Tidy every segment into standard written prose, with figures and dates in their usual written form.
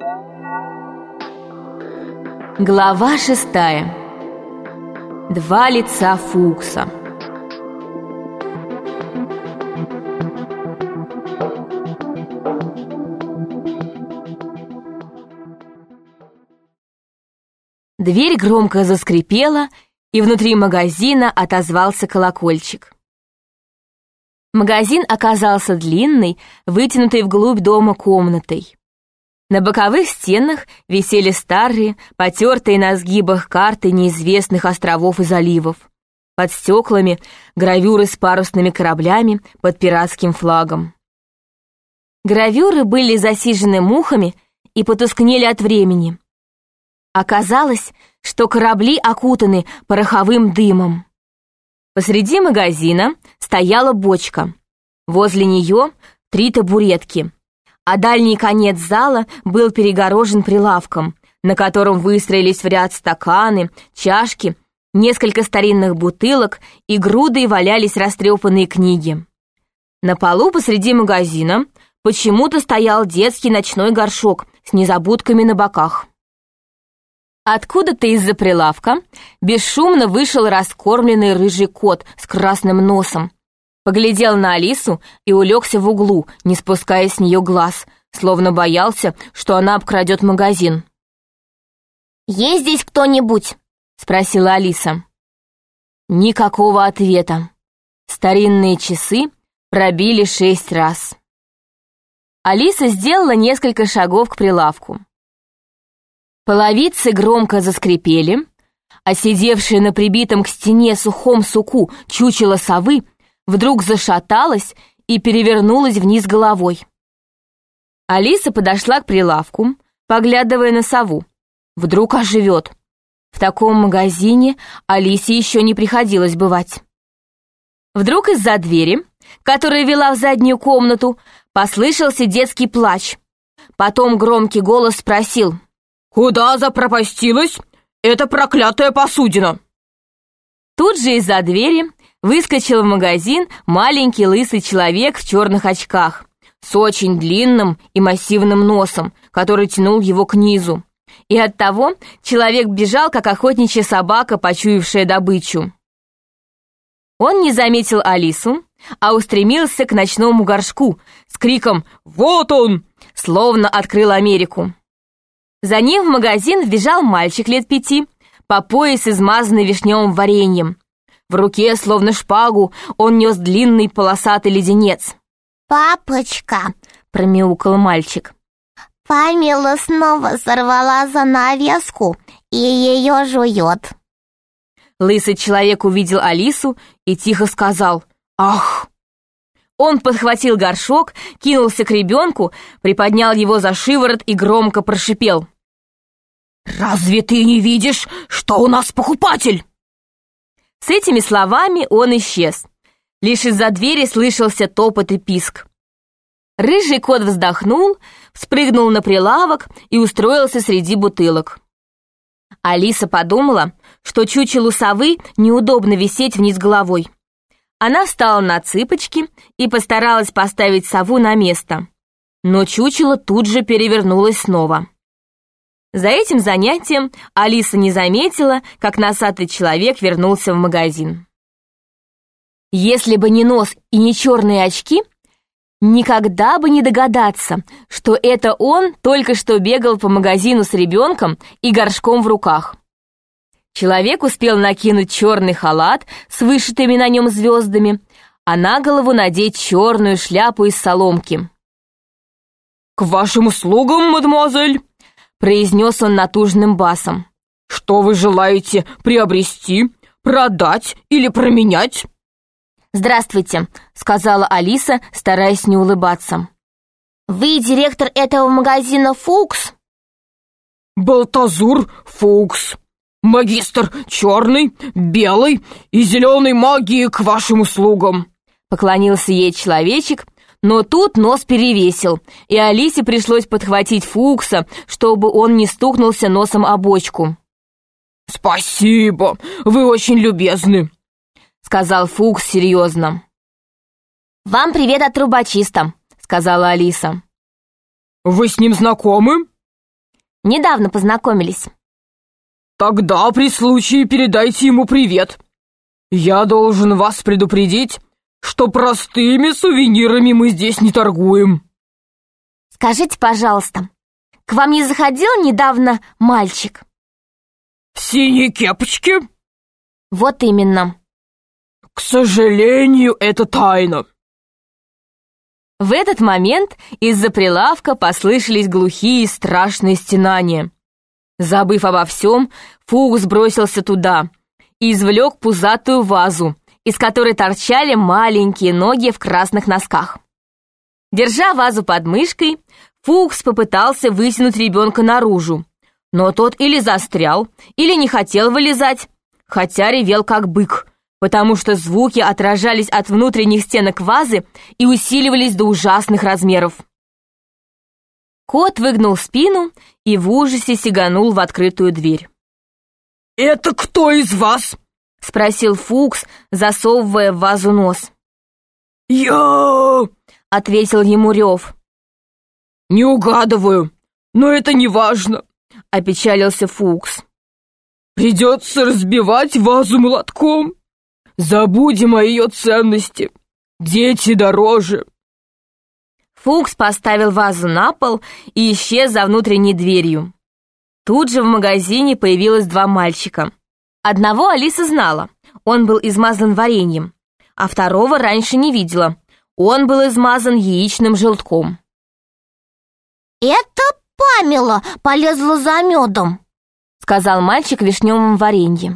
Глава 6. Два лица Фукса. Дверь громко заскрипела, и внутри магазина отозвался колокольчик. Магазин оказался длинной, вытянутой вглубь дома комнатой. На боковых стенах висели старые, потертые на сгибах карты неизвестных островов и заливов. Под стеклами гравюры с парусными кораблями под пиратским флагом. Гравюры были засижены мухами и потускнели от времени. Оказалось, что корабли окутаны пороховым дымом. Посреди магазина стояла бочка. Возле нее 3 табуретки, а дальний конец зала был перегорожен прилавком, на котором выстроились в ряд стаканы, чашки, несколько старинных бутылок и грудой валялись растрепанные книги. На полу посреди магазина почему-то стоял детский ночной горшок с незабудками на боках. Откуда-то из-за прилавка бесшумно вышел раскормленный рыжий кот с красным носом, поглядел на Алису и улегся в углу, не спуская с нее глаз, словно боялся, что она обкрадет магазин. «Есть здесь кто-нибудь?» — спросила Алиса. Никакого ответа. Старинные часы пробили 6 раз. Алиса сделала несколько шагов к прилавку. Половицы громко заскрипели, а сидевшая на прибитом к стене сухом суку чучело совы вдруг зашаталась и перевернулась вниз головой. Алиса подошла к прилавку, поглядывая на сову. Вдруг оживет. В таком магазине Алисе еще не приходилось бывать. Вдруг из-за двери, которая вела в заднюю комнату, послышался детский плач. Потом громкий голос спросил: «Куда запропастилась эта проклятая посудина?» Тут же из-за двери выскочил в магазин маленький лысый человек в черных очках с очень длинным и массивным носом, который тянул его к низу. И оттого человек бежал, как охотничья собака, почуявшая добычу. Он не заметил Алису, а устремился к ночному горшку с криком «Вот он!», словно открыл Америку. За ним в магазин вбежал мальчик лет 5, по пояс измазанный вишневым вареньем. В руке, словно шпагу, он нес длинный полосатый леденец. «Папочка!» — промяукал мальчик. «Памела снова сорвала занавеску и ее жует». Лысый человек увидел Алису и тихо сказал «Ах!». Он подхватил горшок, кинулся к ребенку, приподнял его за шиворот и громко прошипел: «Разве ты не видишь, что у нас покупатель?» С этими словами он исчез. Лишь из-за двери слышался топот и писк. Рыжий кот вздохнул, спрыгнул на прилавок и устроился среди бутылок. Алиса подумала, что чучелу совы неудобно висеть вниз головой. Она встала на цыпочки и постаралась поставить сову на место. Но чучело тут же перевернулось снова. За этим занятием Алиса не заметила, как носатый человек вернулся в магазин. Если бы не нос и не черные очки, никогда бы не догадаться, что это он только что бегал по магазину с ребенком и горшком в руках. Человек успел накинуть черный халат с вышитыми на нем звездами, а на голову надеть черную шляпу из соломки. «К вашим услугам, мадемуазель!» — произнес он натужным басом. «Что вы желаете приобрести, продать или променять?» «Здравствуйте», — сказала Алиса, стараясь не улыбаться. «Вы директор этого магазина Фукс?» «Балтазур Фукс, магистр черный, белый и зеленой магии к вашим услугам», — поклонился ей человечек, но тут нос перевесил, и Алисе пришлось подхватить Фукса, чтобы он не стукнулся носом о бочку. «Спасибо, вы очень любезны», — сказал Фукс серьезно. «Вам привет от трубочиста», — сказала Алиса. «Вы с ним знакомы?» Недавно познакомились. Тогда при случае передайте ему привет. Я должен вас предупредить, что простыми сувенирами мы здесь не торгуем. Скажите, пожалуйста, к вам не заходил недавно мальчик? В синей кепочке? Вот именно. К сожалению, это тайна. В этот момент из-за прилавка послышались глухие страшные стенания. Забыв обо всем, Фукс бросился туда и извлек пузатую вазу, из которой торчали маленькие ноги в красных носках. Держа вазу под мышкой, Фукс попытался вытянуть ребенка наружу, но тот или застрял, или не хотел вылезать, хотя ревел как бык, потому что звуки отражались от внутренних стенок вазы и усиливались до ужасных размеров. Кот выгнул спину и в ужасе сиганул в открытую дверь. «Это кто из вас?» — спросил Фукс, засовывая в вазу нос. «Я...» — ответил ему рев. «Не угадываю, но это не важно», — опечалился Фукс. «Придется разбивать вазу молотком. Забудем о ее ценности. Дети дороже». Фукс поставил вазу на пол и исчез за внутренней дверью. Тут же в магазине появилось 2 мальчика. Одного Алиса знала, он был измазан вареньем, а второго раньше не видела, он был измазан яичным желтком. «Это Памела полезла за медом», — сказал мальчик в вишневом варенье.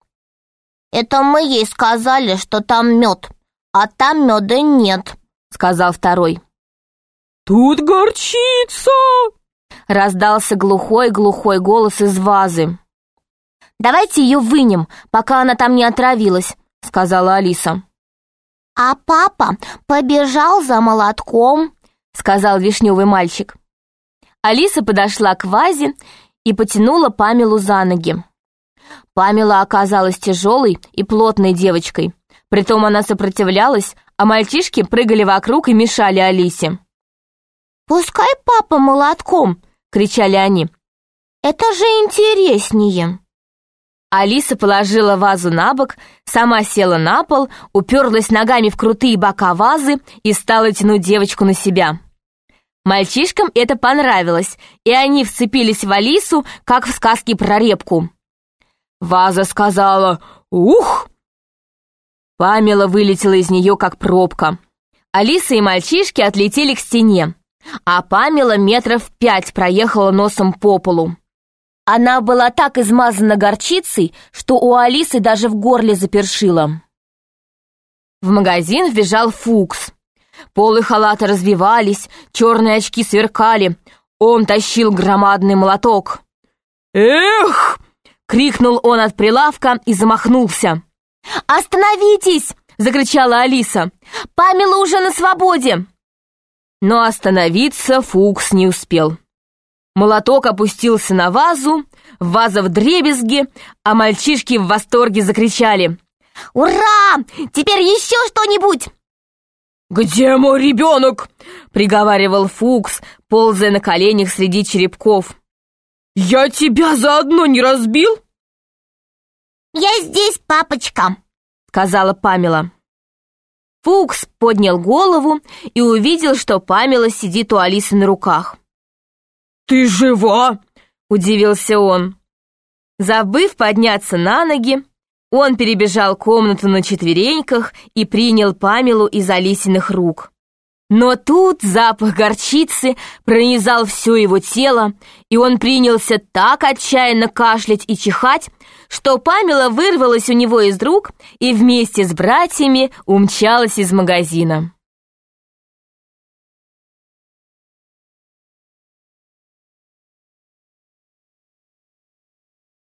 «Это мы ей сказали, что там мед, а там меда нет», — сказал второй. «Тут горчица!» — раздался глухой-глухой голос из вазы. «Давайте ее вынем, пока она там не отравилась», — сказала Алиса. «А папа побежал за молотком», — сказал вишневый мальчик. Алиса подошла к вазе и потянула Памелу за ноги. Памела оказалась тяжелой и плотной девочкой. Притом она сопротивлялась, а мальчишки прыгали вокруг и мешали Алисе. «Пускай папа молотком!» — кричали они. «Это же интереснее!» Алиса положила вазу на бок, сама села на пол, уперлась ногами в крутые бока вазы и стала тянуть девочку на себя. Мальчишкам это понравилось, и они вцепились в Алису, как в сказке про репку. Ваза сказала «Ух!». Памела вылетела из нее, как пробка. Алиса и мальчишки отлетели к стене, а Памела 5 метров проехала носом по полу. Она была так измазана горчицей, что у Алисы даже в горле запершило. В магазин вбежал Фукс. Полы халата развивались, черные очки сверкали. Он тащил громадный молоток. «Эх!» — крикнул он от прилавка и замахнулся. «Остановитесь!» — закричала Алиса. «Памела уже на свободе!» Но остановиться Фукс не успел. Молоток опустился на вазу, ваза вдребезги, а мальчишки в восторге закричали: «Ура! Теперь еще что-нибудь!» «Где мой ребенок?» — приговаривал Фукс, ползая на коленях среди черепков. «Я тебя заодно не разбил?» «Я здесь, папочка», — сказала Памела. Фукс поднял голову и увидел, что Памела сидит у Алисы на руках. «Ты жива?» — удивился он. Забыв подняться на ноги, он перебежал комнату на четвереньках и принял Памелу из Алисиных рук. Но тут запах горчицы пронизал все его тело, и он принялся так отчаянно кашлять и чихать, что Памела вырвалась у него из рук и вместе с братьями умчалась из магазина.